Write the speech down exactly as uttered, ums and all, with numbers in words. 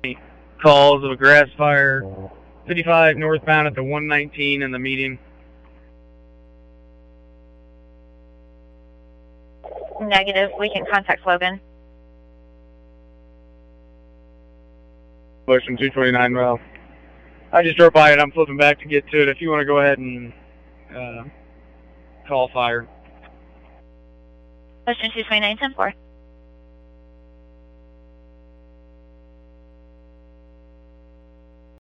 calls of a grass fire, fifty-five northbound at the one nineteen in the median. Negative. We can contact Logan. Motion two twenty-nine, well, I just drove by it. I'm flipping back to get to it. If you want to go ahead and uh, call fire. Motion two twenty-nine, ten four.